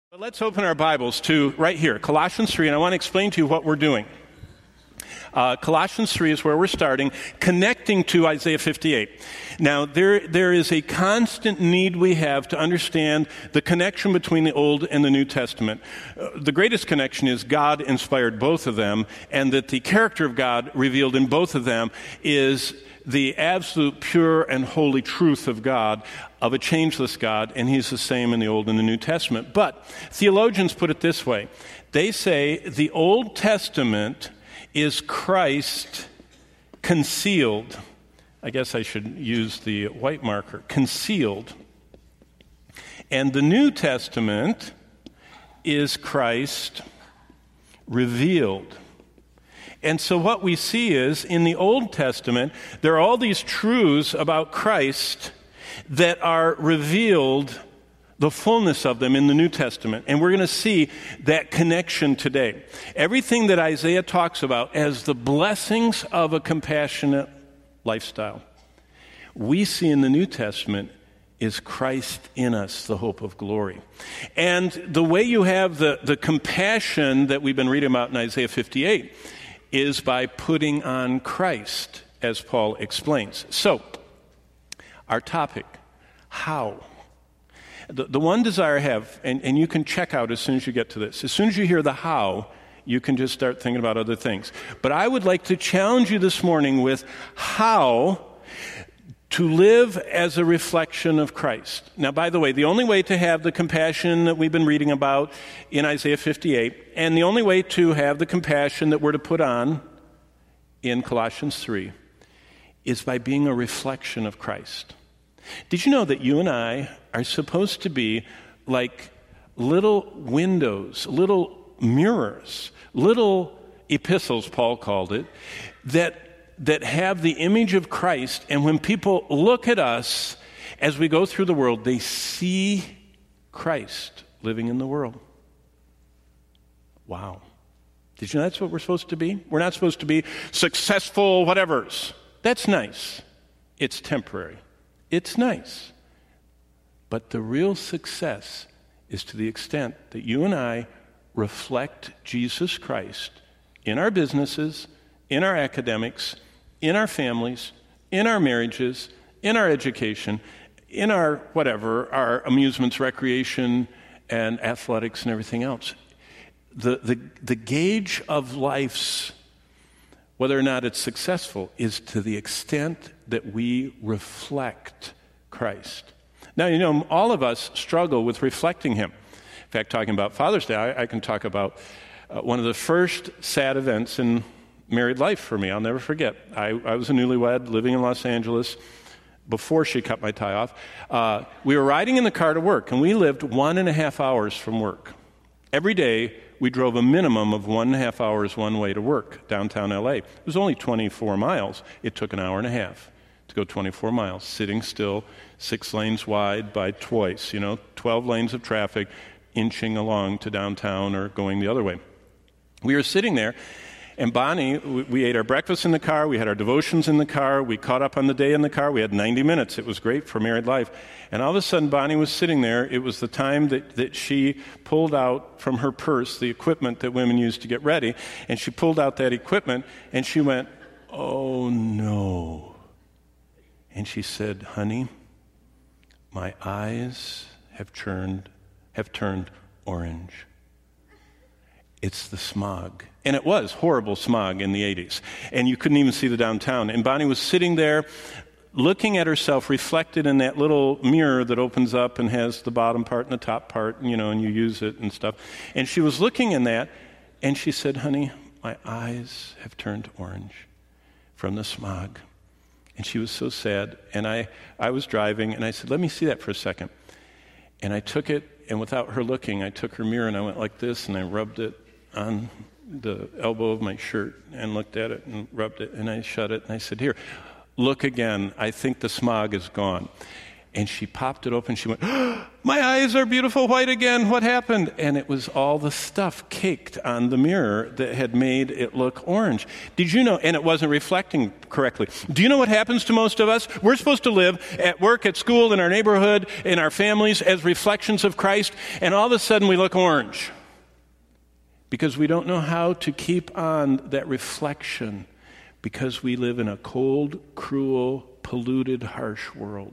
But let's open our Bibles to right here, Colossians 3, and I want to explain to you what we're doing. Colossians 3 is where we're starting, connecting to Isaiah 58. Now, there is a constant need we have to understand the connection between the Old and the New Testament. The greatest connection is God inspired both of them, and that the character of God revealed in both of them is the absolute pure and holy truth of God, of a changeless God, and He's the same in the Old and the New Testament. But theologians put it this way. They say the Old Testament is Christ concealed. I guess I should use the white marker. Concealed. And the New Testament is Christ revealed. And so what we see is, in the Old Testament, there are all these truths about Christ that are revealed, the fullness of them in the New Testament. And we're going to see that connection today. Everything that Isaiah talks about as the blessings of a compassionate lifestyle, we see in the New Testament is Christ in us, the hope of glory. And the way you have the compassion that we've been reading about in Isaiah 58 is by putting on Christ, as Paul explains. So, our topic, how? The one desire I have, and you can check out as soon as you get to this, as soon as you hear the how, you can just start thinking about other things. But I would like to challenge you this morning with how to live as a reflection of Christ. Now, by the way, the only way to have the compassion that we've been reading about in Isaiah 58, and the only way to have the compassion that we're to put on in Colossians 3, is by being a reflection of Christ. Did you know that you and I are supposed to be like little windows, little mirrors, little epistles, Paul called it, that have the image of Christ, and when people look at us as we go through the world, they see Christ living in the world. Wow. Did you know that's what we're supposed to be? We're not supposed to be successful whatevers. That's nice. It's temporary. It's nice. But the real success is to the extent that you and I reflect Jesus Christ in our businesses, in our academics, in our families, in our marriages, in our education, in our whatever, our amusements, recreation, and athletics and everything else. The gauge of life's, whether or not it's successful, is to the extent that we reflect Christ. Now, you know, all of us struggle with reflecting Him. In fact, talking about Father's Day, I can talk about one of the first sad events in married life for me. I'll never forget. I was a newlywed living in Los Angeles before she cut my tie off. We were riding in the car to work, and we lived 1.5 hours from work. Every day, we drove a minimum of 1.5 hours one way to work, downtown LA. It was only 24 miles. It took an hour and a half to go 24 miles, sitting still, 6 lanes wide by twice, 12 lanes of traffic, inching along to downtown or going the other way. We were sitting there, and Bonnie, we ate our breakfast in the car, we had our devotions in the car, we caught up on the day in the car, we had 90 minutes. It was great for married life. And all of a sudden, Bonnie was sitting there. It was the time that she pulled out from her purse the equipment that women use to get ready, and she pulled out that equipment, and she went, "Oh, no." And she said, "Honey, my eyes have turned orange. It's the smog." And it was horrible smog in the 80s. And you couldn't even see the downtown. And Bonnie was sitting there looking at herself reflected in that little mirror that opens up and has the bottom part and the top part, and you use it and stuff. And she was looking in that, and she said, "Honey, my eyes have turned orange from the smog." And she was so sad. And I was driving, and I said, "Let me see that for a second." And I took it, and without her looking, I took her mirror, and I went like this, and I rubbed it on the elbow of my shirt and looked at it and rubbed it, and I shut it, and I said, "Here, look again. I think the smog is gone." And she popped it open. She went, "Oh, my eyes are beautiful white again. What happened?" And it was all the stuff caked on the mirror that had made it look orange. Did you know? And it wasn't reflecting correctly. Do you know what happens to most of us? We're supposed to live at work, at school, in our neighborhood, in our families as reflections of Christ. And all of a sudden we look orange because we don't know how to keep on that reflection because we live in a cold, cruel, polluted, harsh world.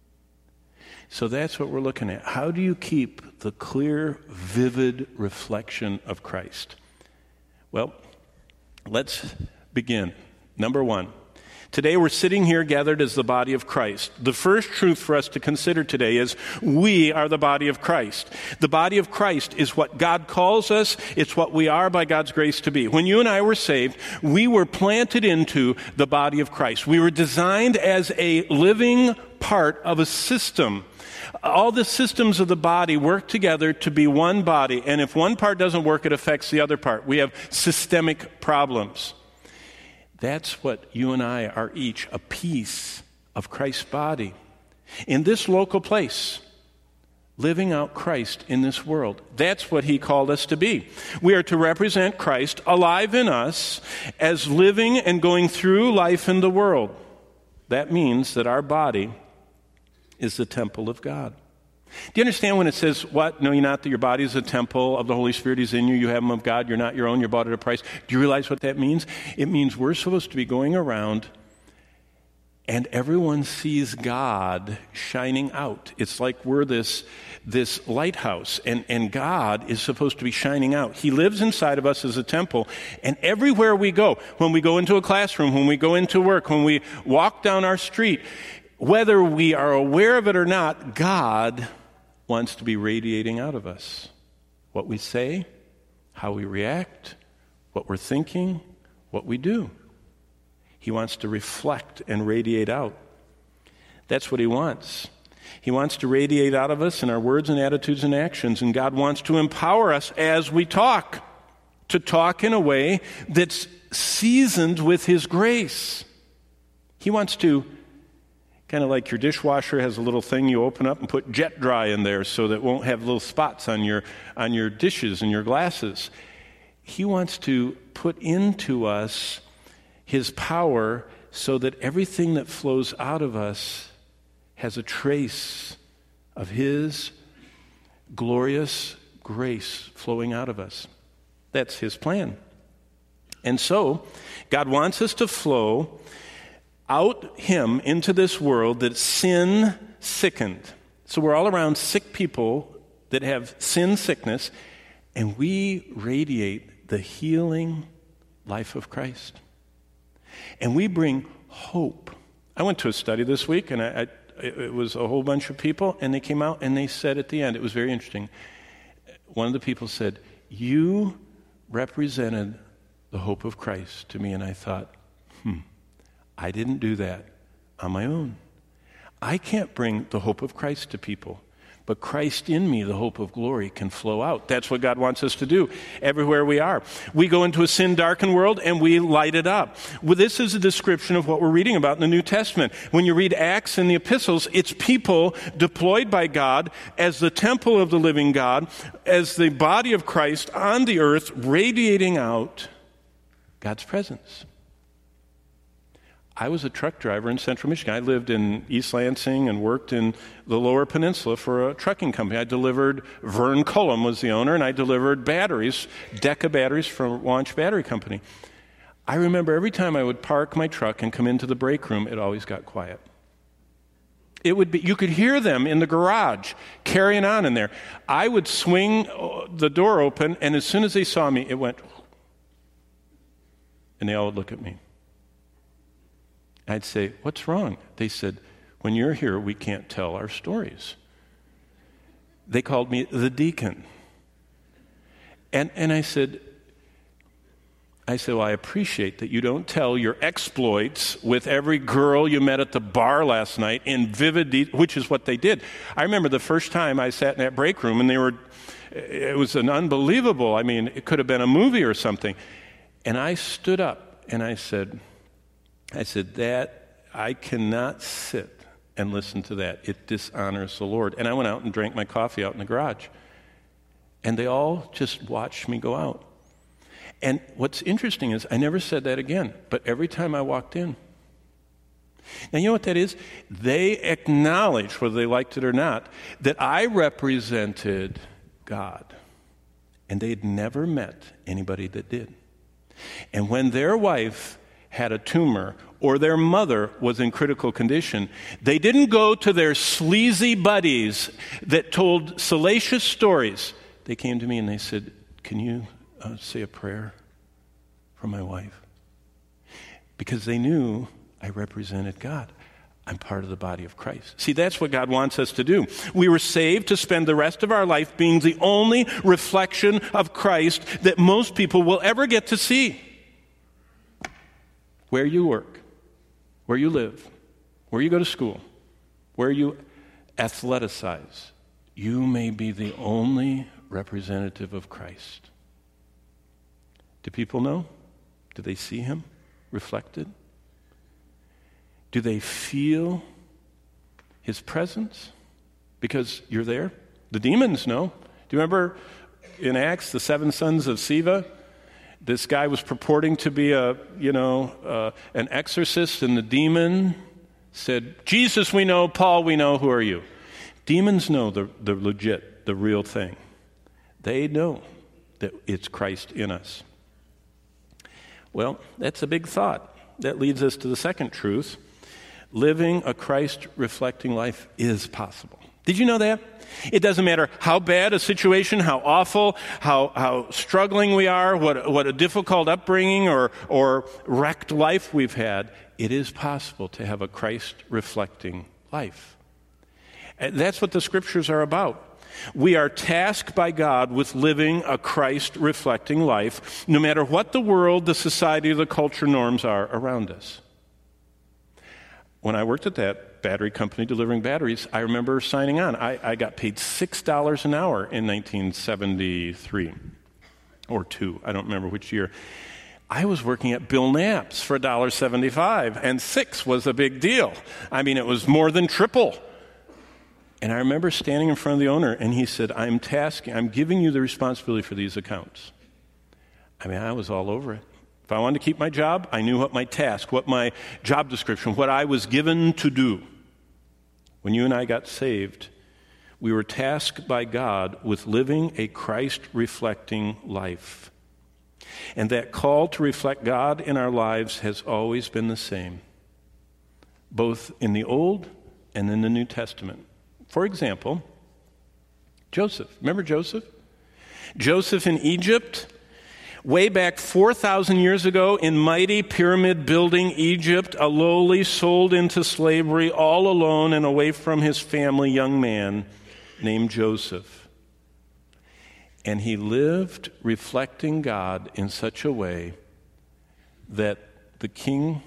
So that's what we're looking at. How do you keep the clear, vivid reflection of Christ? Well, let's begin. Number one, today we're sitting here gathered as the body of Christ. The first truth for us to consider today is we are the body of Christ. The body of Christ is what God calls us. It's what we are by God's grace to be. When you and I were saved, we were planted into the body of Christ. We were designed as a living part of a system. All the systems of the body work together to be one body, and if one part doesn't work, it affects the other part. We have systemic problems. That's what you and I are each, a piece of Christ's body. In this local place, living out Christ in this world. That's what he called us to be. We are to represent Christ alive in us as living and going through life in the world. That means that our body is the temple of God. Do you understand when it says, what? Know ye not that your body is a temple of the Holy Spirit is in you, you have them of God, you're not your own, you're bought at a price. Do you realize what that means? It means we're supposed to be going around and everyone sees God shining out. It's like we're this lighthouse, and God is supposed to be shining out. He lives inside of us as a temple, and everywhere we go, when we go into a classroom, when we go into work, when we walk down our street, whether we are aware of it or not, God wants to be radiating out of us. What we say, how we react, what we're thinking, what we do. He wants to reflect and radiate out. That's what he wants. He wants to radiate out of us in our words and attitudes and actions, and God wants to empower us as we talk, to talk in a way that's seasoned with his grace. He wants to, kind of like your dishwasher has a little thing you open up and put jet dry in there so that it won't have little spots on your dishes and your glasses. He wants to put into us his power so that everything that flows out of us has a trace of his glorious grace flowing out of us. That's his plan. And so, God wants us to flow out him into this world that's sin sickened. So we're all around sick people that have sin sickness, and we radiate the healing life of Christ. And we bring hope. I went to a study this week, and it was a whole bunch of people, and they came out and they said at the end, it was very interesting. One of the people said, "You represented the hope of Christ to me," and I thought, I didn't do that on my own. I can't bring the hope of Christ to people, but Christ in me, the hope of glory, can flow out. That's what God wants us to do everywhere we are. We go into a sin-darkened world and we light it up. Well, this is a description of what we're reading about in the New Testament. When you read Acts and the epistles, it's people deployed by God as the temple of the living God, as the body of Christ on the earth, radiating out God's presence. I was a truck driver in central Michigan. I lived in East Lansing and worked in the Lower Peninsula for a trucking company. I delivered, Vern Cullum was the owner, and I delivered batteries, Deca batteries from Launch Battery Company. I remember every time I would park my truck and come into the break room, it always got quiet. It would be, you could hear them in the garage carrying on in there. I would swing the door open, and as soon as they saw me, it went, and they all would look at me. I'd say, "What's wrong?" They said, "When you're here, we can't tell our stories." They called me the deacon. And I said, well, I appreciate that you don't tell your exploits with every girl you met at the bar last night in vivid detail, which is what they did. I remember the first time I sat in that break room, and it was an unbelievable, it could have been a movie or something. And I stood up and I said, that I cannot sit and listen to that. It dishonors the Lord. And I went out and drank my coffee out in the garage. And they all just watched me go out. And what's interesting is I never said that again, but every time I walked in. Now, you know what that is? They acknowledged, whether they liked it or not, that I represented God. And they'd never met anybody that did. And when their wife had a tumor or their mother was in critical condition, they didn't go to their sleazy buddies that told salacious stories. They came to me and they said, "Can you say a prayer for my wife?" Because they knew I represented God. I'm part of the body of Christ. See, that's what God wants us to do. We were saved to spend the rest of our life being the only reflection of Christ that most people will ever get to see. Where you work, where you live, where you go to school, where you athleticize, you may be the only representative of Christ. Do people know? Do they see him reflected? Do they feel his presence because you're there? The demons know. Do you remember in Acts, the 7 sons of Sceva? This guy was purporting to be an exorcist, and the demon said, "Jesus we know, Paul we know, who are you?" Demons know the legit, the real thing. They know that it's Christ in us. Well, that's a big thought. That leads us to the second truth. Living a Christ-reflecting life is possible. Did you know that? It doesn't matter how bad a situation, how awful, how struggling we are, what a difficult upbringing or wrecked life we've had, it is possible to have a Christ-reflecting life. And that's what the Scriptures are about. We are tasked by God with living a Christ-reflecting life, no matter what the world, the society, the culture norms are around us. When I worked at that battery company delivering batteries, I remember signing on. I got paid $6 an hour in 1973 or 2. I don't remember which year. I was working at Bill Knapp's for $1.75, and $6 was a big deal. I mean, it was more than triple. And I remember standing in front of the owner, and he said, I'm giving you the responsibility for these accounts. I mean, I was all over it. If I wanted to keep my job, I knew what my task, what my job description, what I was given to do. When you and I got saved, we were tasked by God with living a Christ-reflecting life. And that call to reflect God in our lives has always been the same, both in the Old and in the New Testament. For example, Joseph. Remember Joseph? Joseph in Egypt. Way back 4,000 years ago in mighty pyramid-building Egypt, a lowly, sold into slavery, all alone and away from his family young man named Joseph. And he lived reflecting God in such a way that the king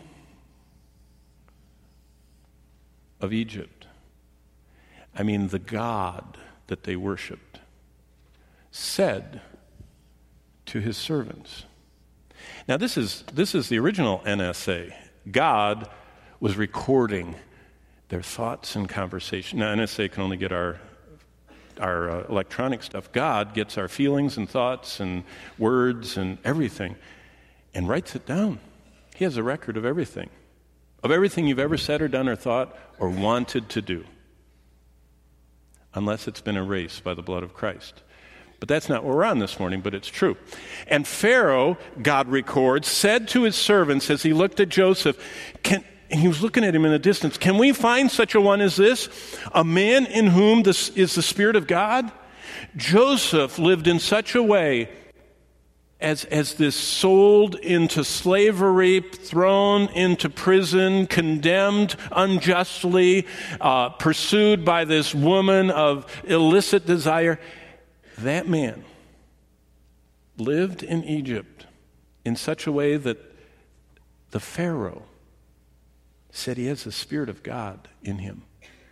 of Egypt, the God that they worshiped, said to his servants. Now this is the original NSA. God was recording their thoughts and conversation. Now NSA can only get our electronic stuff. God gets our feelings and thoughts and words and everything and writes it down. He has a record of everything you've ever said or done or thought or wanted to do, unless it's been erased by the blood of Christ. But that's not what we're on this morning, but it's true. And Pharaoh, God records, said to his servants as he looked at Joseph, and he was looking at him in the distance, "Can we find such a one as this, a man in whom this is the Spirit of God?" Joseph lived in such a way as this sold into slavery, thrown into prison, condemned unjustly, pursued by this woman of illicit desire. That man lived in Egypt in such a way that the Pharaoh said he has the Spirit of God in him.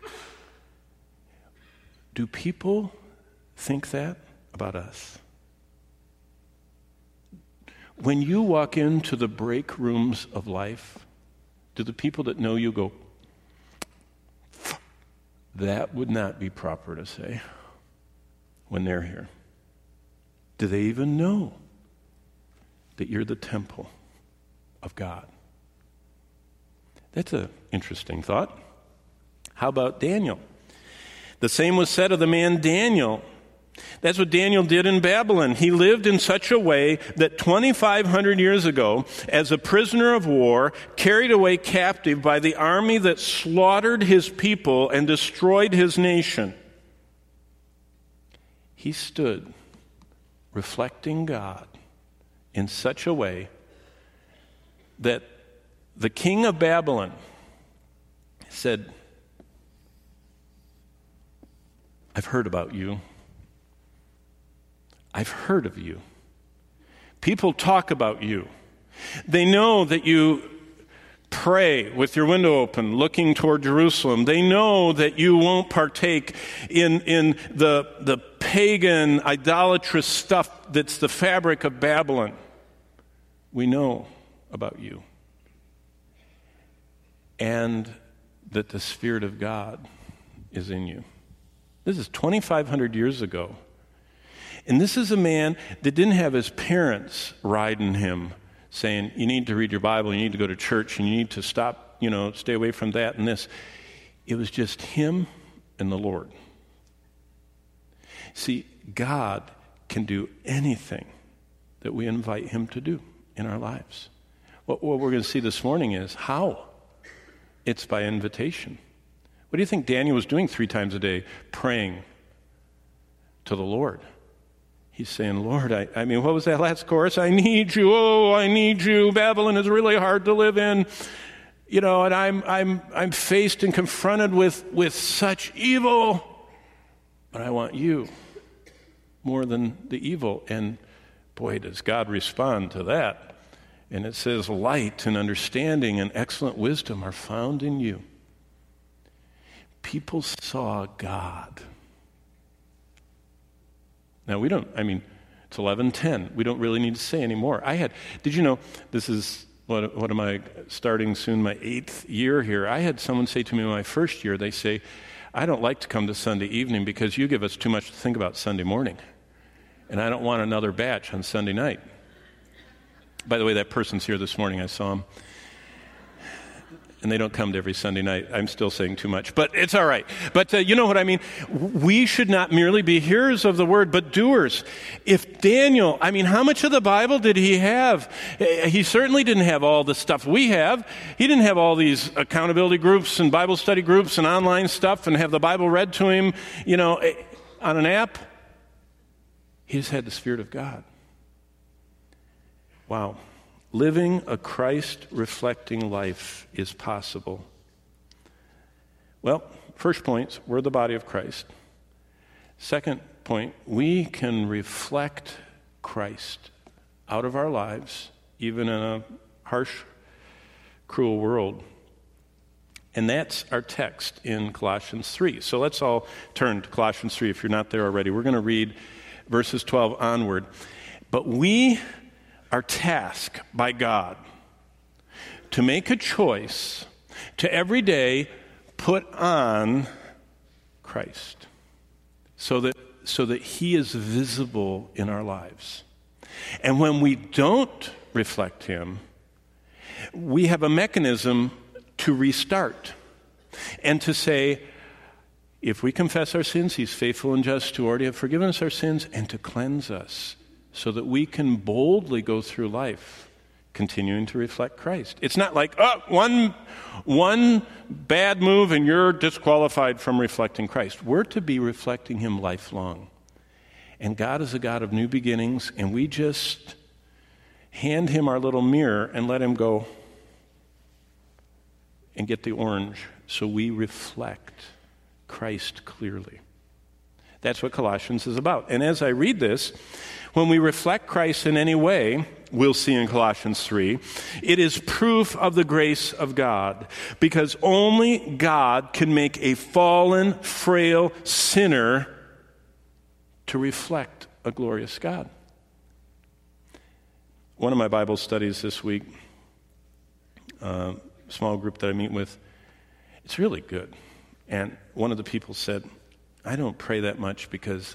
Do people think that about us? When you walk into the break rooms of life, do the people that know you go, That would not be proper to say when they're here. Do they even know that you're the temple of God? That's an interesting thought. How about Daniel? The same was said of the man Daniel. That's what Daniel did in Babylon. He lived in such a way that 2,500 years ago, as a prisoner of war, carried away captive by the army that slaughtered his people and destroyed his nation, he stood reflecting God in such a way that the king of Babylon said, I've heard about you. I've heard of you. People talk about you. They know that you pray with your window open, looking toward Jerusalem. They know that you won't partake in the pagan, idolatrous stuff that's the fabric of Babylon. We know about you. And that the Spirit of God is in you. This is 2,500 years ago. And this is a man that didn't have his parents riding him, saying, you need to read your Bible, you need to go to church, and you need to stop, stay away from that and this. It was just him and the Lord. See, God can do anything that we invite him to do in our lives. What we're going to see this morning is how. It's by invitation. What do you think Daniel was doing 3 times a day? Praying to the Lord. He's saying, Lord, I mean, what was that last chorus? I need you. Oh, I need you. Babylon is really hard to live in. And I'm faced and confronted with such evil. But I want you more than the evil. And boy, does God respond to that. And it says, light and understanding and excellent wisdom are found in you. People saw God. Now it's 11:10. We don't really need to say anymore. Did you know, this is, what am I starting soon, my 8th year here. I had someone say to me in my first year, they say, I don't like to come to Sunday evening because you give us too much to think about Sunday morning. And I don't want another batch on Sunday night. By the way, that person's here this morning. I saw him. And they don't come to every Sunday night. I'm still saying too much, but it's all right. But you know what I mean? We should not merely be hearers of the word, but doers. If Daniel, how much of the Bible did he have? He certainly didn't have all the stuff we have. He didn't have all these accountability groups and Bible study groups and online stuff and have the Bible read to him, on an app. He just had the Spirit of God. Wow. Living a Christ-reflecting life is possible. Well, first point, we're the body of Christ. Second point, we can reflect Christ out of our lives, even in a harsh, cruel world. And that's our text in Colossians 3. So let's all turn to Colossians 3 if you're not there already. We're going to read verses 12 onward. But we are tasked by God to make a choice to every day put on Christ so that he is visible in our lives. And when we don't reflect him, we have a mechanism to restart and to say, if we confess our sins, he's faithful and just to already have forgiven us our sins and to cleanse us, so that we can boldly go through life, continuing to reflect Christ. It's not like, one bad move and you're disqualified from reflecting Christ. We're to be reflecting him lifelong. And God is a God of new beginnings, and we just hand him our little mirror and let him go and get the orange so we reflect Christ clearly. That's what Colossians is about. And as I read this, when we reflect Christ in any way, we'll see in Colossians 3, it is proof of the grace of God, because only God can make a fallen, frail sinner to reflect a glorious God. One of my Bible studies this week, small group that I meet with, it's really good. And one of the people said, I don't pray that much because,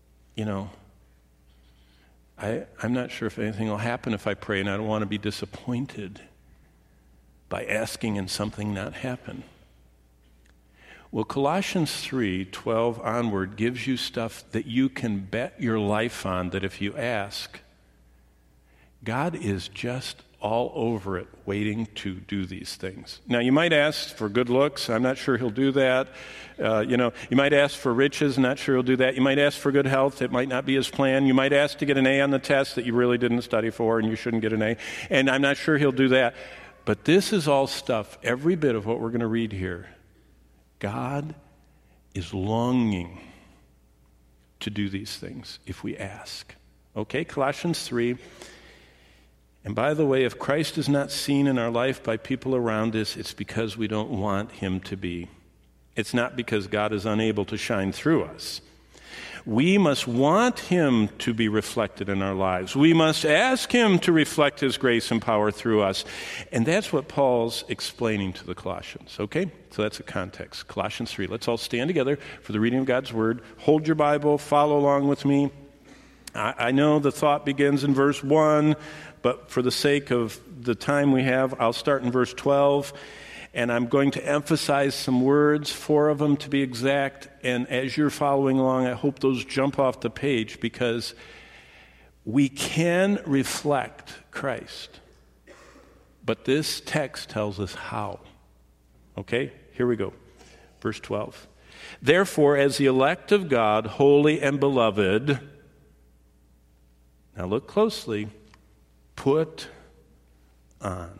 I'm not sure if anything will happen if I pray, and I don't want to be disappointed by asking and something not happen. Well, Colossians 3:12 onward gives you stuff that you can bet your life on, that if you ask, God is just all over it, waiting to do these things. Now, you might ask for good looks. I'm not sure he'll do that. You might ask for riches. Not sure he'll do that. You might ask for good health. It might not be his plan. You might ask to get an A on the test that you really didn't study for and you shouldn't get an A. And I'm not sure he'll do that. But this is all stuff, every bit of what we're going to read here. God is longing to do these things if we ask. Okay, Colossians 3. And by the way, if Christ is not seen in our life by people around us, it's because we don't want him to be. It's not because God is unable to shine through us. We must want him to be reflected in our lives. We must ask him to reflect his grace and power through us. And that's what Paul's explaining to the Colossians, okay? So that's the context. Colossians 3. Let's all stand together for the reading of God's word. Hold your Bible. Follow along with me. I know the thought begins in verse 1, but for the sake of the time we have, I'll start in verse 12. And I'm going to emphasize some words, 4 of them to be exact. And as you're following along, I hope those jump off the page, because we can reflect Christ. But this text tells us how. Okay, here we go. Verse 12. Therefore, as the elect of God, holy and beloved, now look closely, put on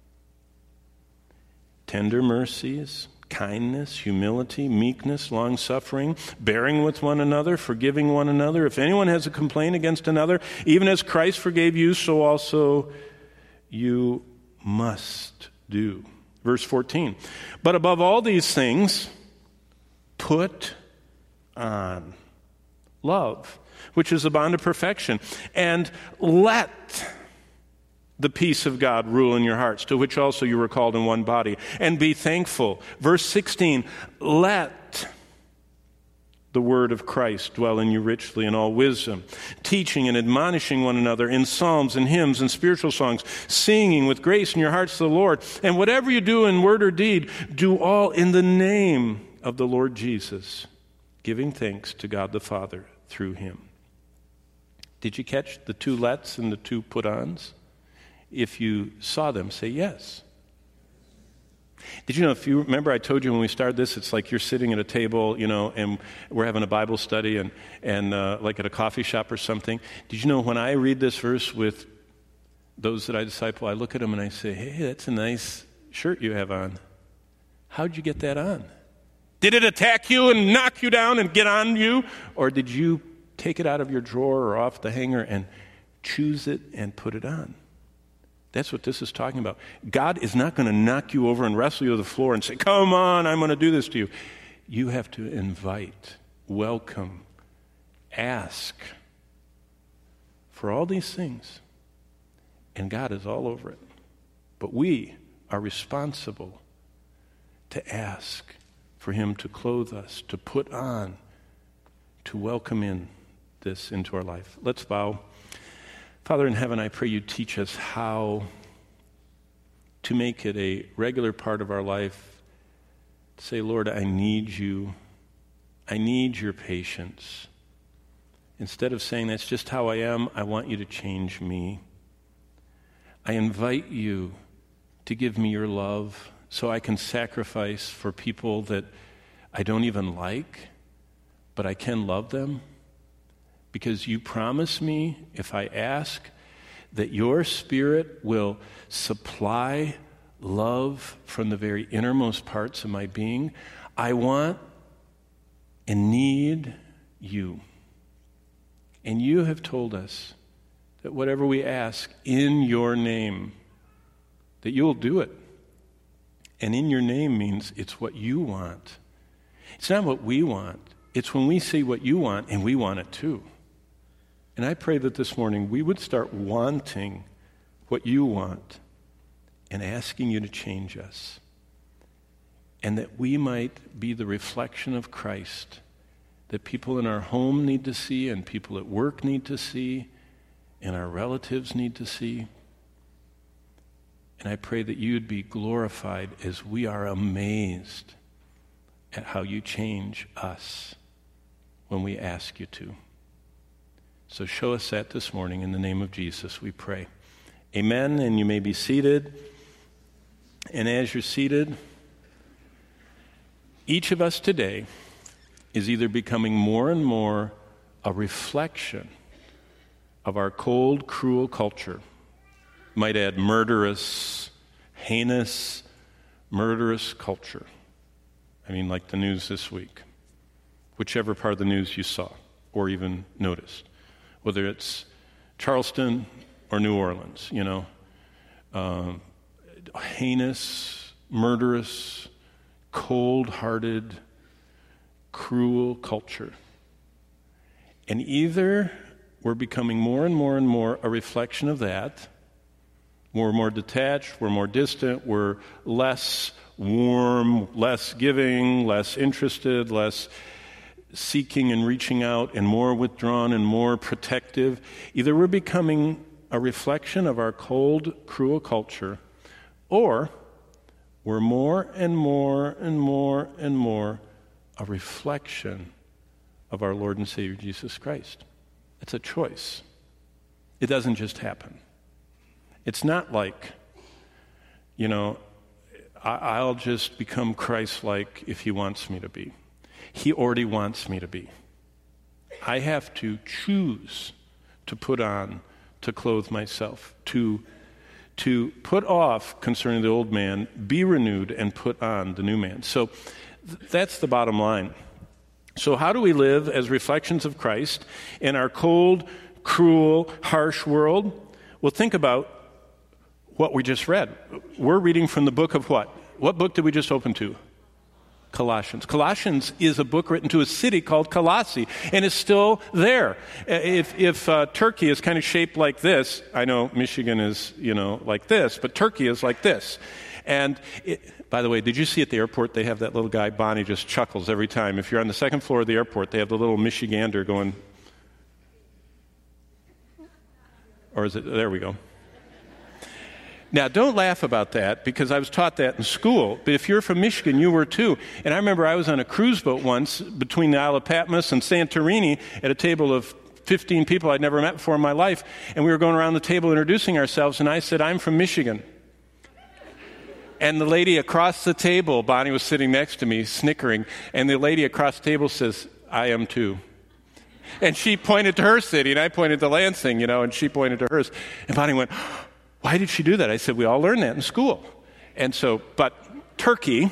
tender mercies, kindness, humility, meekness, long-suffering, bearing with one another, forgiving one another. If anyone has a complaint against another, even as Christ forgave you, so also you must do. Verse 14. But above all these things, put on love, which is the bond of perfection, and let the peace of God rule in your hearts, to which also you were called in one body, and be thankful. Verse 16, let the word of Christ dwell in you richly in all wisdom, teaching and admonishing one another in psalms and hymns and spiritual songs, singing with grace in your hearts to the Lord. And whatever you do in word or deed, do all in the name of the Lord Jesus, giving thanks to God the Father through him. Did you catch the 2 lets and the 2 put-ons? If you saw them, say yes. Did you know, if you remember, I told you when we started this, it's like you're sitting at a table, and we're having a Bible study and like at a coffee shop or something. Did you know when I read this verse with those that I disciple, I look at them and I say, hey, that's a nice shirt you have on. How'd you get that on? Did it attack you and knock you down and get on you? Or did you take it out of your drawer or off the hanger and choose it and put it on? That's what this is talking about. God is not going to knock you over and wrestle you to the floor and say, come on, I'm going to do this to you. You have to invite, welcome, ask for all these things. And God is all over it. But we are responsible to ask for him to clothe us, to put on, to welcome in this into our life. Let's bow. Father in heaven, I pray you teach us how to make it a regular part of our life to say, Lord, I need you. I need your patience. Instead of saying, that's just how I am, I want you to change me. I invite you to give me your love so I can sacrifice for people that I don't even like, but I can love them. Because you promise me, if I ask, that your Spirit will supply love from the very innermost parts of my being. I want and need you. And you have told us that whatever we ask in your name, that you will do it. And in your name means it's what you want. It's not what we want. It's when we see what you want and we want it too. And I pray that this morning we would start wanting what you want and asking you to change us. and that we might be the reflection of Christ that people in our home need to see, and people at work need to see, and our relatives need to see. And I pray that you'd be glorified as we are amazed at how you change us when we ask you to. So show us that this morning. In the name of Jesus, we pray. Amen. And you may be seated. And as you're seated, each of us today is either becoming more and more a reflection of our cold, cruel culture. Might add murderous, heinous, murderous culture. I mean, like the news this week. Whichever part of the news you saw or even noticed. Whether it's Charleston or New Orleans, heinous, murderous, cold-hearted, cruel culture. And either we're becoming more and more and more a reflection of that, we're more detached, we're more distant, we're less warm, less giving, less interested, less seeking and reaching out, and more withdrawn and more protective. Either we're becoming a reflection of our cold, cruel culture, or we're more and more and more and more a reflection of our Lord and Savior Jesus Christ. It's a choice. It doesn't just happen. It's not like, I'll just become Christ-like if he wants me to be. He already wants me to be. I have to choose to put on, to clothe myself, to put off concerning the old man, be renewed, and put on the new man. So that's the bottom line. So how do we live as reflections of Christ in our cold, cruel, harsh world? Well, think about what we just read. We're reading from the book of what? What book did we just open to? Colossians. Colossians is a book written to a city called Colossae, and it's still there. If Turkey is kind of shaped like this, I know Michigan is, like this, but Turkey is like this. And by the way, did you see at the airport they have that little guy, Bonnie, just chuckles every time. If you're on the second floor of the airport, they have the little Michigander going, or is it, there we go. Now, don't laugh about that, because I was taught that in school. But if you're from Michigan, you were too. And I remember I was on a cruise boat once between the Isle of Patmos and Santorini at a table of 15 people I'd never met before in my life. And we were going around the table introducing ourselves, and I said, I'm from Michigan. And the lady across the table, Bonnie was sitting next to me, snickering, and the lady across the table says, I am too. And she pointed to her city, and I pointed to Lansing, and she pointed to hers. And Bonnie went, why did she do that? I said, we all learned that in school. And so, but Turkey,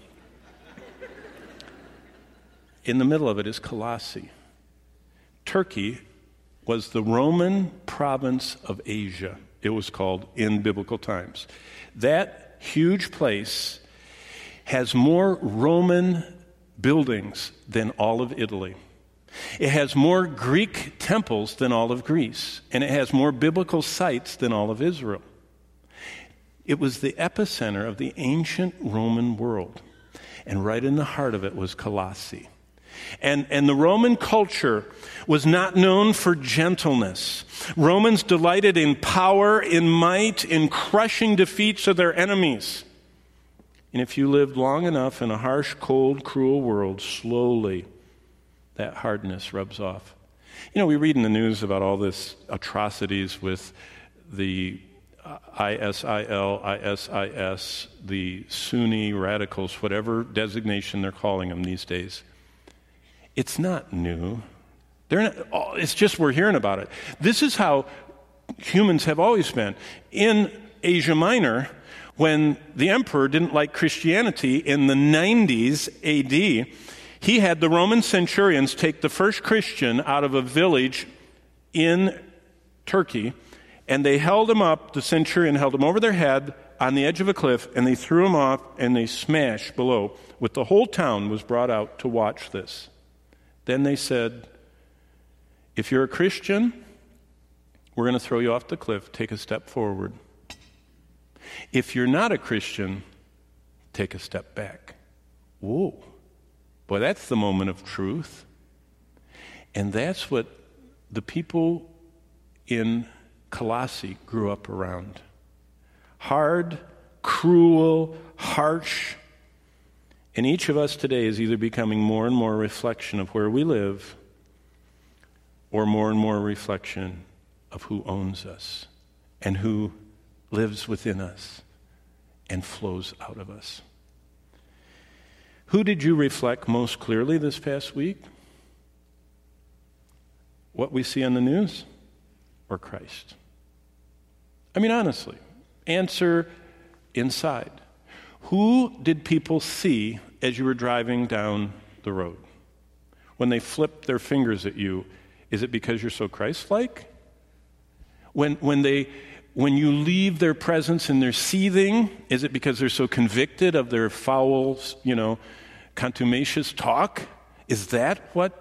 in the middle of it is Colossae. Turkey was the Roman province of Asia, it was called in biblical times. That huge place has more Roman buildings than all of Italy. It has more Greek temples than all of Greece, and it has more biblical sites than all of Israel. It was the epicenter of the ancient Roman world, and right in the heart of it was Colossae. And the Roman culture was not known for gentleness. Romans delighted in power, in might, in crushing defeats of their enemies. And if you lived long enough in a harsh, cold, cruel world, slowly that hardness rubs off. We read in the news about all this atrocities with the ISIL, ISIS, the Sunni radicals, whatever designation they're calling them these days. It's not new. It's just we're hearing about it. This is how humans have always been. In Asia Minor, when the emperor didn't like Christianity in the 90s AD, he had the Roman centurions take the first Christian out of a village in Turkey, and they held him up, the centurion held him over their head on the edge of a cliff, and they threw him off, and they smashed below. With the whole town was brought out to watch this. Then they said, if you're a Christian, we're going to throw you off the cliff, take a step forward. If you're not a Christian, take a step back. Whoa. Boy, that's the moment of truth. And that's what the people in Colossae grew up around. Hard, cruel, harsh. And each of us today is either becoming more and more a reflection of where we live or more and more a reflection of who owns us and who lives within us and flows out of us. Who did you reflect most clearly this past week? What we see on the news or Christ? I mean, honestly, answer inside. Who did people see as you were driving down the road? When they flipped their fingers at you, is it because you're so Christ-like? When you leave their presence and they're seething, is it because they're so convicted of their foul, contumacious talk? Is that what?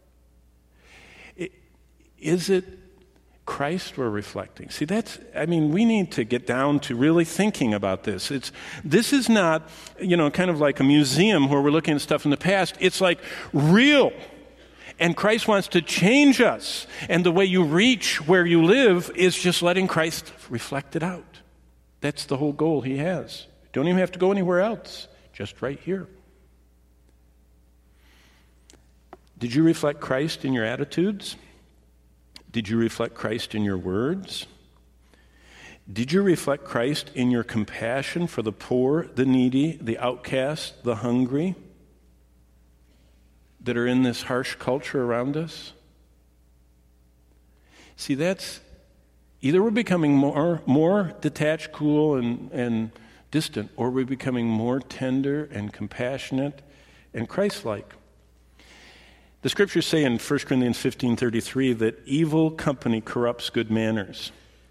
Is it Christ we're reflecting? See, we need to get down to really thinking about this. This is not, kind of like a museum where we're looking at stuff in the past. It's like real. And Christ wants to change us. And the way you reach where you live is just letting Christ reflect it out. That's the whole goal he has. Don't even have to go anywhere else, just right here. Did you reflect Christ in your attitudes? Did you reflect Christ in your words? Did you reflect Christ in your compassion for the poor, the needy, the outcast, the hungry that are in this harsh culture around us? See, that's either we're becoming more detached, cool, and distant, or we're becoming more tender and compassionate and Christ-like. The scriptures say in 1 Corinthians 15:33 that evil company corrupts good manners.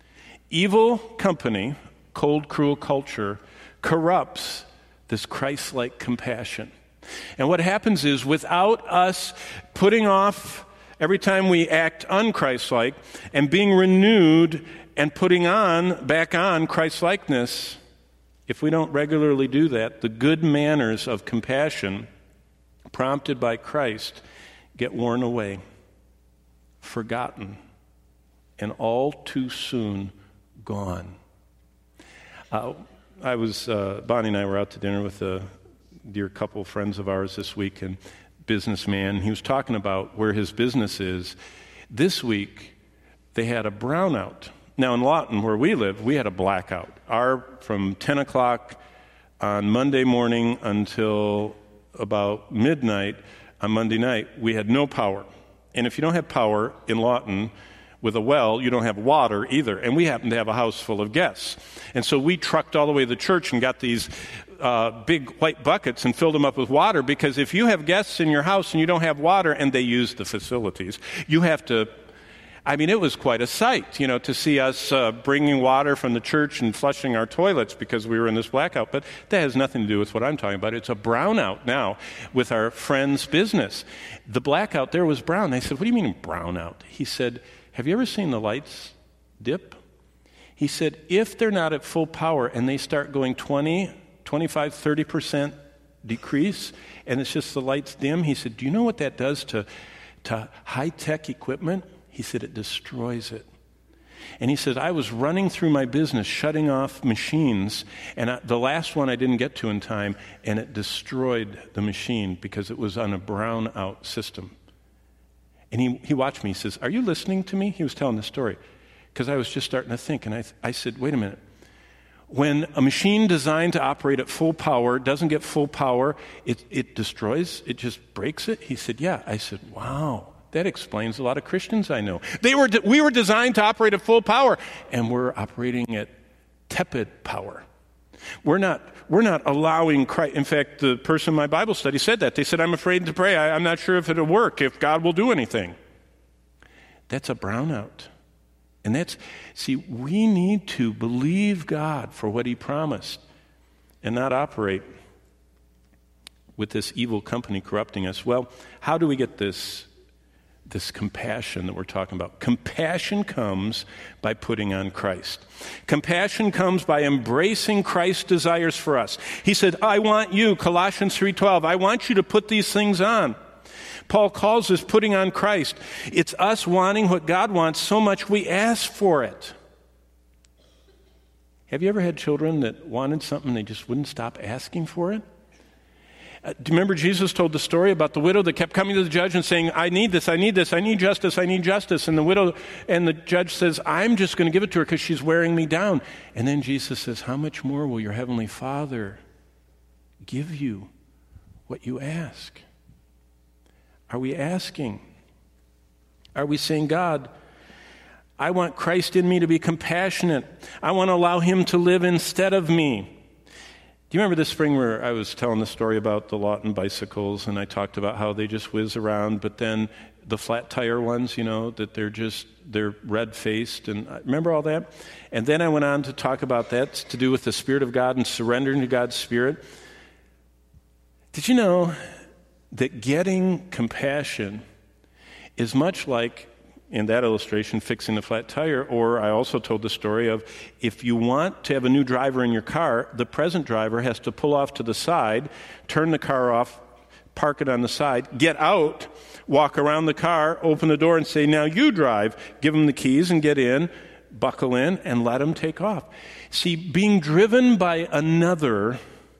Evil company, cold, cruel culture, corrupts this Christ-like compassion. And what happens is, without us putting off every time we act un-Christ-like and being renewed and putting back on Christ-likeness, if we don't regularly do that, the good manners of compassion prompted by Christ get worn away, forgotten, and all too soon gone. Bonnie and I were out to dinner with a dear couple friends of ours this week, and businessman. He was talking about where his business is. This week, they had a brownout. Now in Lawton, where we live, we had a blackout. From 10 o'clock on Monday morning until about midnight on Monday night, we had no power. And if you don't have power in Lawton with a well, you don't have water either. And we happen to have a house full of guests. And so we trucked all the way to the church and got these big white buckets and filled them up with water, because if you have guests in your house and you don't have water and they use the facilities, you have to, it was quite a sight, to see us bringing water from the church and flushing our toilets because we were in this blackout. But that has nothing to do with what I'm talking about. It's a brownout now with our friend's business. The blackout there was brown. They said, "What do you mean brownout?" He said, "Have you ever seen the lights dip?" He said, if they're not at full power and they start going 20, 25, 30% decrease, and it's just the lights dim, he said, do you know what that does to high-tech equipment? He said, it destroys it. And he said, I was running through my business, shutting off machines, and the last one I didn't get to in time, and it destroyed the machine because it was on a brownout system. And he watched me. He says, are you listening to me? He was telling the story. Because I was just starting to think, and I said, wait a minute. When a machine designed to operate at full power doesn't get full power, it destroys, it just breaks it? He said, yeah. I said, wow. That explains a lot of Christians I know. We were designed to operate at full power, and we're operating at tepid power. We're not allowing Christ. In fact, the person in my Bible study said that. They said, I'm afraid to pray. I'm not sure if it'll work, if God will do anything. That's a brownout. And we need to believe God for what he promised and not operate with this evil company corrupting us. Well, how do we get this this compassion that we're talking about. Compassion comes by putting on Christ. Compassion comes by embracing Christ's desires for us. He said, I want you, Colossians 3:12, I want you to put these things on. Paul calls this putting on Christ. It's us wanting what God wants so much we ask for it. Have you ever had children that wanted something, they just wouldn't stop asking for it? Do you remember Jesus told the story about the widow that kept coming to the judge and saying, I need this, I need this, I need justice, I need justice. And the judge says, I'm just going to give it to her because she's wearing me down. And then Jesus says, how much more will your heavenly Father give you what you ask? Are we asking? Are we saying, God, I want Christ in me to be compassionate. I want to allow him to live instead of me. Do you remember this spring where I was telling the story about the Lawton bicycles, and I talked about how they just whiz around, but then the flat tire ones, that they're red-faced, and remember all that? And then I went on to talk about that to do with the Spirit of God and surrendering to God's Spirit. Did you know that getting compassion is much like, in that illustration, fixing the flat tire? Or I also told the story of, if you want to have a new driver in your car, the present driver has to pull off to the side, turn the car off, park it on the side, get out, walk around the car, open the door and say, now you drive. Give them the keys and get in, buckle in, and let them take off. See, being driven by another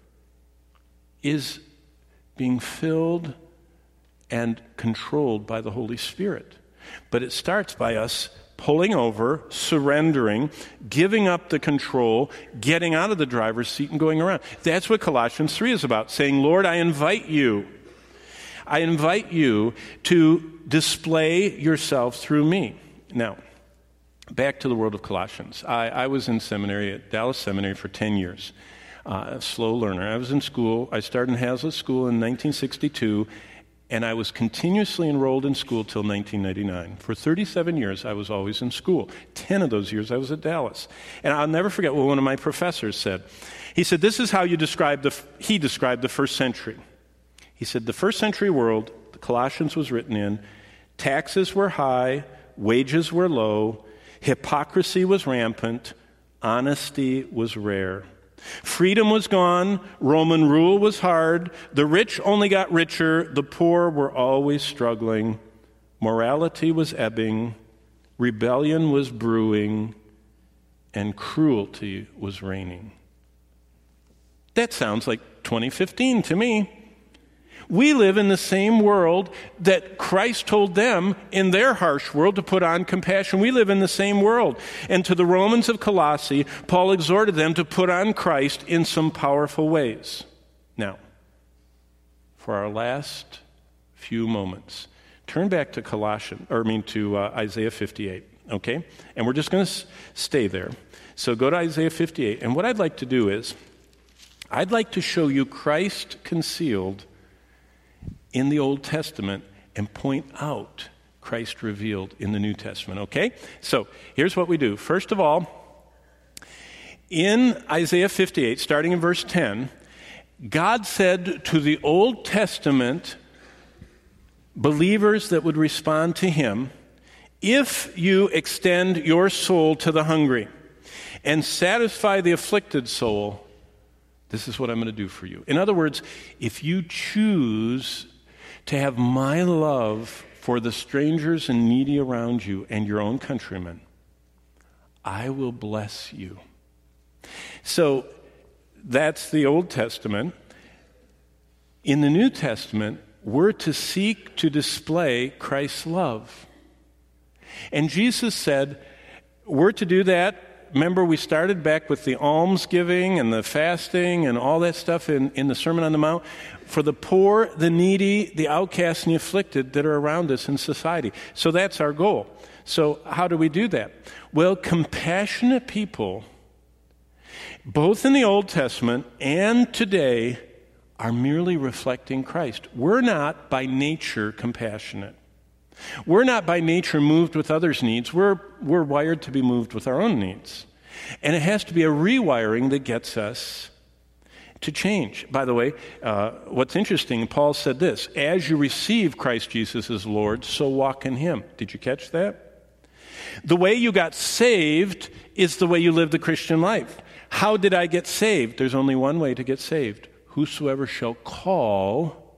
is being filled and controlled by the Holy Spirit. But it starts by us pulling over, surrendering, giving up the control, getting out of the driver's seat and going around. That's what Colossians 3 is about, saying, Lord, I invite you to display yourself through me. Now, back to the world of Colossians. I was in seminary at Dallas Seminary for 10 years. A slow learner. I was in school. I started in Hazlitt School in 1962, and I was continuously enrolled in school till 1999. For 37 years, I was always in school. 10 of those years, I was at Dallas. And I'll never forget what one of my professors said. He said, this is how he described the first century. He said, the first century world, the Colossians was written in, taxes were high, wages were low, hypocrisy was rampant, honesty was rare. Freedom was gone, Roman rule was hard, the rich only got richer, the poor were always struggling, morality was ebbing, rebellion was brewing, and cruelty was reigning. That sounds like 2015 to me. We live in the same world that Christ told them in their harsh world to put on compassion. We live in the same world. And to the Romans of Colossae, Paul exhorted them to put on Christ in some powerful ways. Now, for our last few moments, turn back to Isaiah 58, okay? And we're just going to stay there. So go to Isaiah 58. And what I'd like to do is, I'd like to show you Christ concealed in the Old Testament and point out Christ revealed in the New Testament, okay? So here's what we do. First of all, in Isaiah 58, starting in verse 10, God said to the Old Testament believers that would respond to him, if you extend your soul to the hungry and satisfy the afflicted soul, this is what I'm going to do for you. In other words, if you choose to have my love for the strangers and needy around you and your own countrymen, I will bless you. So that's the Old Testament. In the New Testament, we're to seek to display Christ's love. And Jesus said, we're to do that. Remember, we started back with the almsgiving and the fasting and all that stuff in the Sermon on the Mount for the poor, the needy, the outcast, and the afflicted that are around us in society. So that's our goal. So how do we do that? Well, compassionate people, both in the Old Testament and today, are merely reflecting Christ. We're not by nature compassionate. We're not by nature moved with others' needs. We're wired to be moved with our own needs. And it has to be a rewiring that gets us to change. By the way, what's interesting, Paul said this, as you receive Christ Jesus as Lord, so walk in him. Did you catch that? The way you got saved is the way you live the Christian life. How did I get saved? There's only one way to get saved. Whosoever shall call,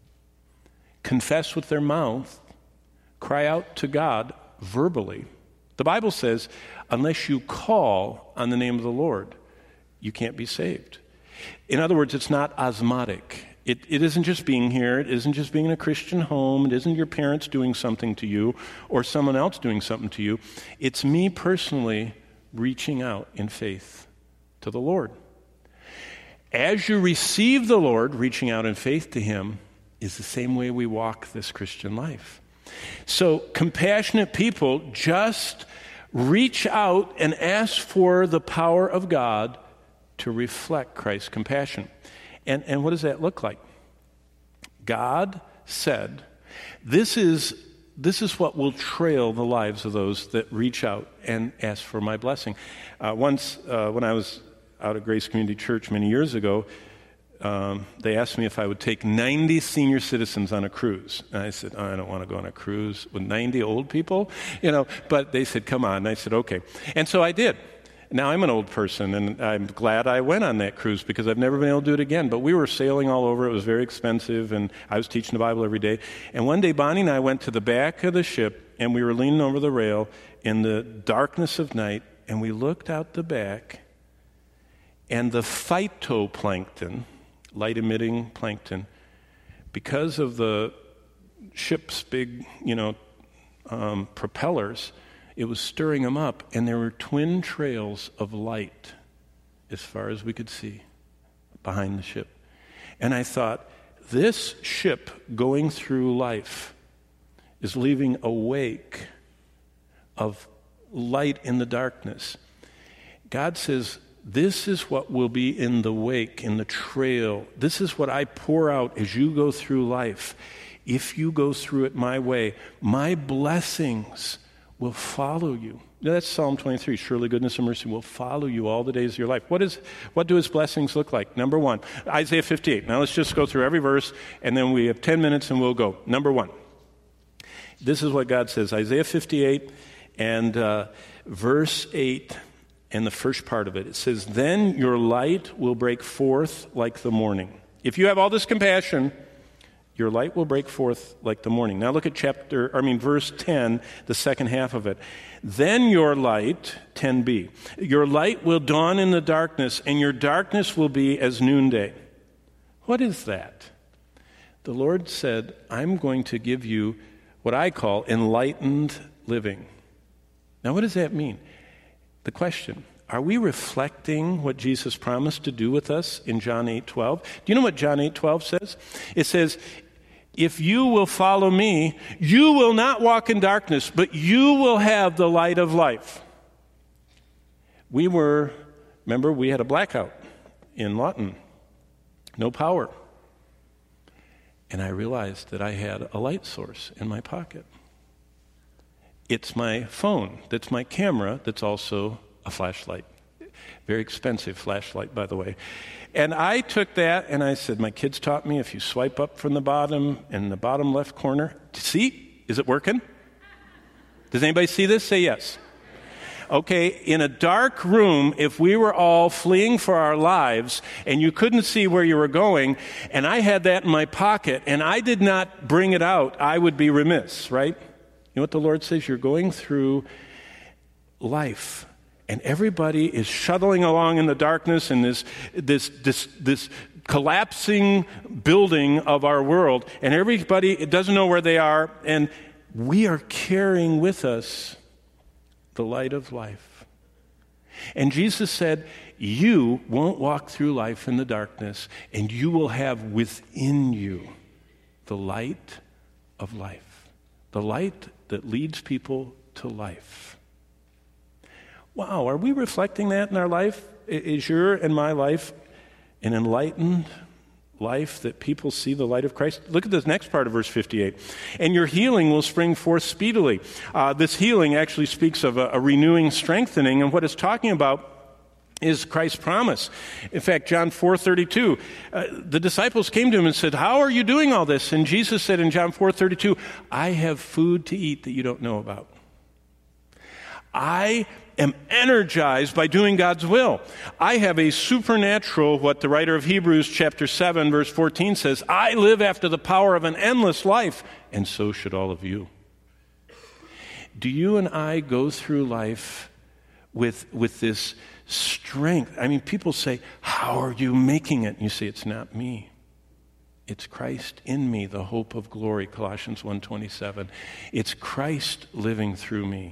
confess with their mouth, cry out to God verbally. The Bible says, unless you call on the name of the Lord, you can't be saved. In other words, it's not osmotic. It isn't just being here. It isn't just being in a Christian home. It isn't your parents doing something to you or someone else doing something to you. It's me personally reaching out in faith to the Lord. As you receive the Lord, reaching out in faith to him is the same way we walk this Christian life. So compassionate people just reach out and ask for the power of God to reflect Christ's compassion. And what does that look like? God said, this is what will trail the lives of those that reach out and ask for my blessing. Once, when I was out at Grace Community Church many years ago, they asked me if I would take 90 senior citizens on a cruise. And I said, I don't want to go on a cruise with 90 old people, but they said, come on. And I said, okay. And so I did. Now I'm an old person, and I'm glad I went on that cruise because I've never been able to do it again. But we were sailing all over. It was very expensive, and I was teaching the Bible every day. And one day, Bonnie and I went to the back of the ship, and we were leaning over the rail in the darkness of night, and we looked out the back, and the phytoplankton, light-emitting plankton, because of the ship's big, propellers, it was stirring them up, and there were twin trails of light as far as we could see behind the ship. And I thought, this ship going through life is leaving a wake of light in the darkness. God says, this is what will be in the wake, in the trail. This is what I pour out as you go through life. If you go through it my way, my blessings will follow you. That's Psalm 23. Surely goodness and mercy will follow you all the days of your life. What do his blessings look like? Number one, Isaiah 58. Now let's just go through every verse, and then we have 10 minutes and we'll go. Number one, this is what God says. Isaiah 58 and verse 8 and the first part of it. It says, then your light will break forth like the morning. If you have all this compassion, your light will break forth like the morning. Now look at verse 10, the second half of it. Then your light, 10b, your light will dawn in the darkness, and your darkness will be as noonday. What is that? The Lord said, I'm going to give you what I call enlightened living. Now what does that mean? The question, are we reflecting what Jesus promised to do with us in John 8:12? Do you know what John 8:12 says? It says, if you will follow me, you will not walk in darkness, but you will have the light of life. Remember, we had a blackout in Lawton. No power. And I realized that I had a light source in my pocket. It's my phone, that's my camera, that's also a flashlight. Very expensive flashlight, by the way. And I took that and I said, my kids taught me if you swipe up from the bottom in the bottom left corner, see, is it working? Does anybody see this? Say yes. Okay, in a dark room, if we were all fleeing for our lives and you couldn't see where you were going, and I had that in my pocket and I did not bring it out, I would be remiss, right? You know what the Lord says? You're going through life. And everybody is shuttling along in the darkness in this collapsing building of our world. And everybody doesn't know where they are. And we are carrying with us the light of life. And Jesus said, you won't walk through life in the darkness, and you will have within you the light of life. The light that leads people to life. Wow, are we reflecting that in our life? Is your and my life an enlightened life that people see the light of Christ? Look at this next part of verse 58. And your healing will spring forth speedily. This healing actually speaks of a renewing, strengthening, and what it's talking about is Christ's promise. In fact, John 4:32, the disciples came to him and said, how are you doing all this? And Jesus said in John 4:32, I have food to eat that you don't know about. I am energized by doing God's will. I have a supernatural, what the writer of Hebrews chapter 7, verse 14 says, I live after the power of an endless life, and so should all of you. Do you and I go through life with this strength? I mean, people say, how are you making it? And you say, it's not me. It's Christ in me, the hope of glory, Colossians 1:27. It's Christ living through me.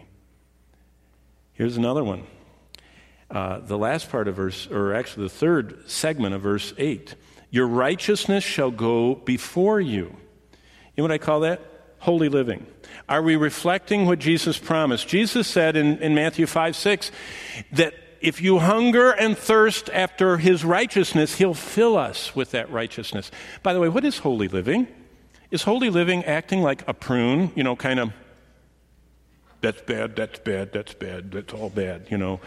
Here's another one. The last part of the third segment of verse 8. Your righteousness shall go before you. You know what I call that? Holy living. Are we reflecting what Jesus promised? Jesus said in Matthew 5:6 that if you hunger and thirst after his righteousness, he'll fill us with that righteousness. By the way, what is holy living? Is holy living acting like a prune, kind of, that's bad, that's bad, that's bad, that's all bad, No.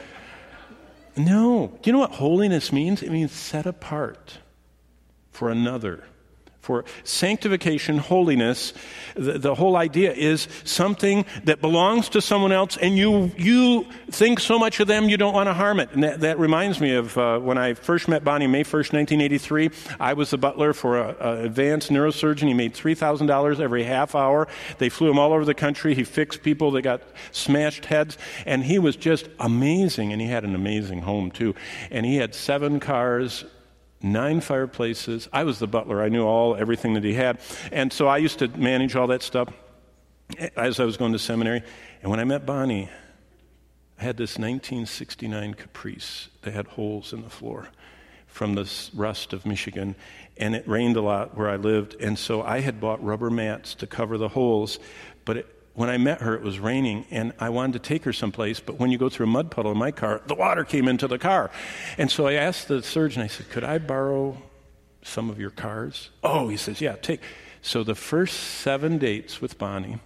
Do you know what holiness means? It means set apart for another. For sanctification, holiness, the whole idea is something that belongs to someone else, and you think so much of them you don't want to harm it. And that reminds me of when I first met Bonnie, May 1st, 1983. I was the butler for an advanced neurosurgeon. He made $3,000 every half hour. They flew him all over the country. He fixed people that got smashed heads, and he was just amazing. And he had an amazing home, too. And he had 7 cars, 9 fireplaces. I was the butler. I knew everything that he had. And so I used to manage all that stuff as I was going to seminary. And when I met Bonnie, I had this 1969 Caprice that had holes in the floor from the rust of Michigan. And it rained a lot where I lived. And so I had bought rubber mats to cover the holes. But when I met her, it was raining, and I wanted to take her someplace, but when you go through a mud puddle in my car, the water came into the car. And so I asked the surgeon, I said, could I borrow some of your cars? Oh, he says, yeah, take. So the first 7 dates with Bonnie,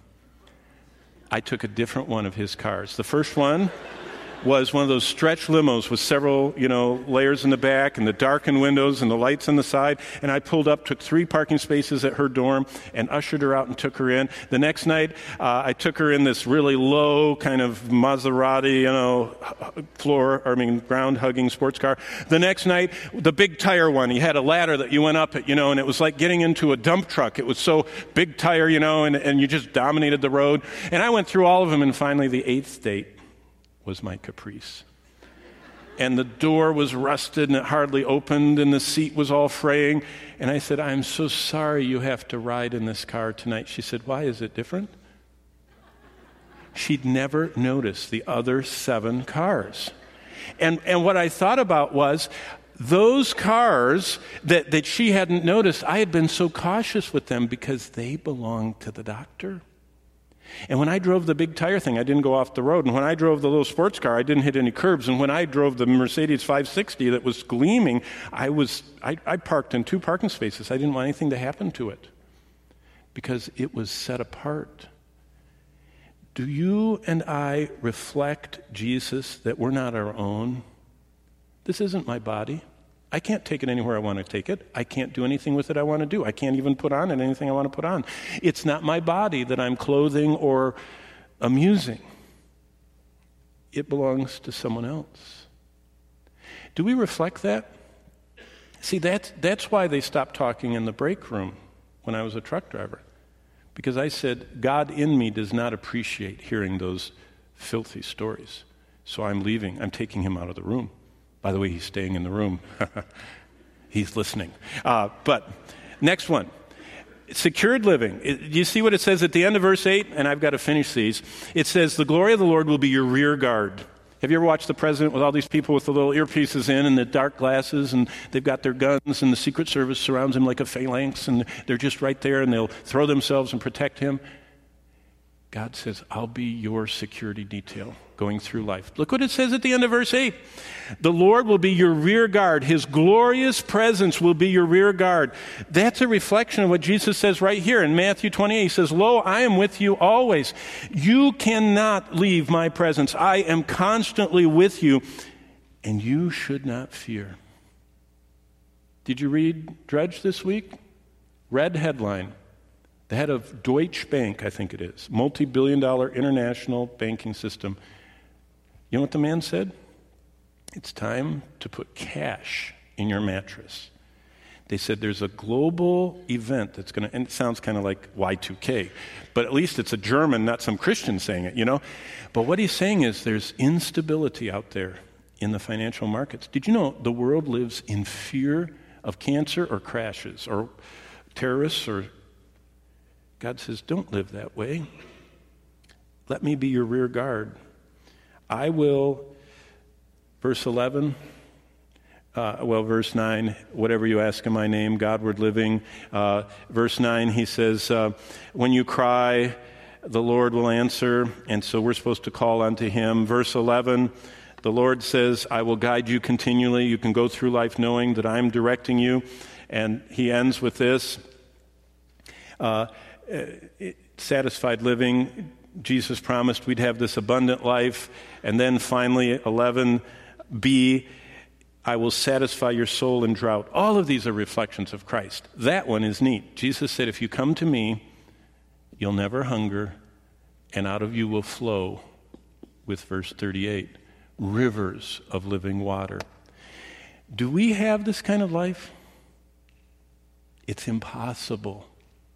I took a different one of his cars. The first one was one of those stretch limos with several, layers in the back and the darkened windows and the lights on the side. And I pulled up, took 3 parking spaces at her dorm and ushered her out and took her in. The next night, I took her in this really low kind of Maserati, ground-hugging sports car. The next night, the big tire one. You had a ladder that you went up at, and it was like getting into a dump truck. It was so big tire, and you just dominated the road. And I went through all of them, and finally the 8th date was my Caprice. And the door was rusted and it hardly opened and the seat was all fraying. And I said, I'm so sorry you have to ride in this car tonight. She said, why, is it different? She'd never noticed the other 7 cars. And what I thought about was those cars that she hadn't noticed, I had been so cautious with them because they belonged to the doctor. And when I drove the big tire thing, I didn't go off the road. And when I drove the little sports car, I didn't hit any curbs. And when I drove the Mercedes 560 that was gleaming, I parked in 2 parking spaces. I didn't want anything to happen to it because it was set apart. Do you and I reflect Jesus, that we're not our own? This isn't my body. I can't take it anywhere I want to take it. I can't do anything with it I want to do. I can't even put on it anything I want to put on. It's not my body that I'm clothing or amusing. It belongs to someone else. Do we reflect that? See, that's why they stopped talking in the break room when I was a truck driver. Because I said, God in me does not appreciate hearing those filthy stories. So I'm leaving. I'm taking him out of the room. By the way, he's staying in the room. He's listening. But next one. Secured living. You see what it says at the end of verse 8? And I've got to finish these. It says, the glory of the Lord will be your rear guard. Have you ever watched the president with all these people with the little earpieces in and the dark glasses, and they've got their guns, and the Secret Service surrounds him like a phalanx, and they're just right there, and they'll throw themselves and protect him? God says, I'll be your security detail going through life. Look what it says at the end of verse 8. The Lord will be your rear guard. His glorious presence will be your rear guard. That's a reflection of what Jesus says right here in Matthew 28. He says, lo, I am with you always. You cannot leave my presence. I am constantly with you. and you should not fear. Did you read Drudge this week? Red headline. The head of Deutsche Bank, I think it is, multi-billion-dollar international banking system. You know what the man said? It's time to put cash in your mattress. They said there's a global event that's going to, and it sounds kind of like Y2K, but at least it's a German, not some Christian saying it, you know? But what he's saying is there's instability out there in the financial markets. Did you know the world lives in fear of cancer or crashes or terrorists or... God says, don't live that way. Let me be your rear guard. I will, verse 11, verse 9, whatever you ask in my name, Godward living. Verse 9, he says, when you cry, the Lord will answer. And so we're supposed to call unto him. Verse 11, the Lord says, I will guide you continually. You can go through life knowing that I'm directing you. And he ends with this. Satisfied living. Jesus promised we'd have this abundant life. And then finally, 11b, I will satisfy your soul in drought. All of these are reflections of Christ. That one is neat. Jesus said, if you come to me, you'll never hunger, and out of you will flow, with verse 38, rivers of living water. Do we have this kind of life? It's impossible.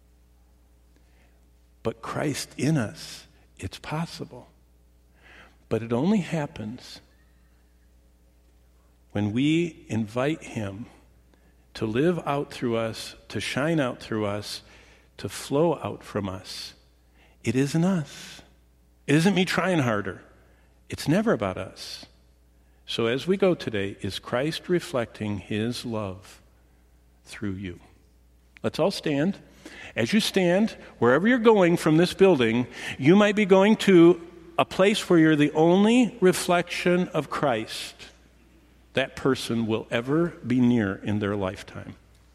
But Christ in us, it's possible. But it only happens when we invite him to live out through us, to shine out through us, to flow out from us. It isn't us. It isn't me trying harder. It's never about us. So as we go today, is Christ reflecting his love through you? Let's all stand. As you stand, wherever you're going from this building, you might be going to a place where you're the only reflection of Christ that person will ever be near in their lifetime.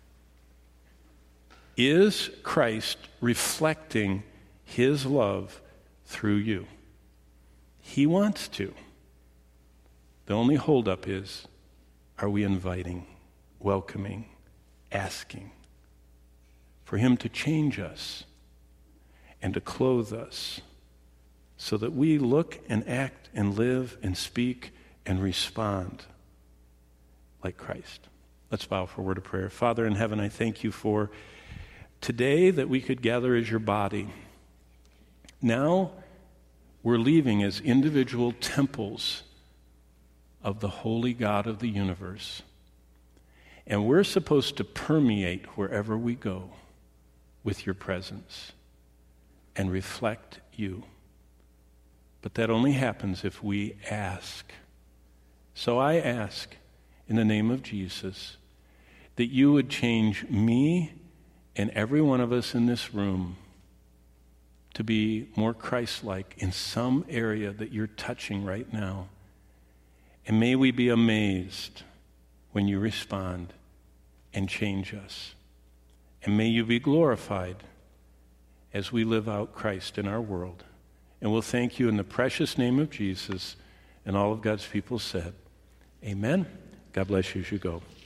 Is Christ reflecting his love through you? He wants to. The only holdup is, are we inviting, welcoming, asking for him to change us and to clothe us so that we look and act and live and speak and respond like Christ. Let's bow for a word of prayer. Father in heaven, I thank you for today that we could gather as your body. Now we're leaving as individual temples of the holy God of the universe. And we're supposed to permeate wherever we go with your presence and reflect you. But that only happens if we ask. So I ask in the name of Jesus that you would change me and every one of us in this room to be more Christ-like in some area that you're touching right now. And may we be amazed when you respond and change us. And may you be glorified as we live out Christ in our world. And we'll thank you in the precious name of Jesus. And all of God's people said, amen. God bless you as you go.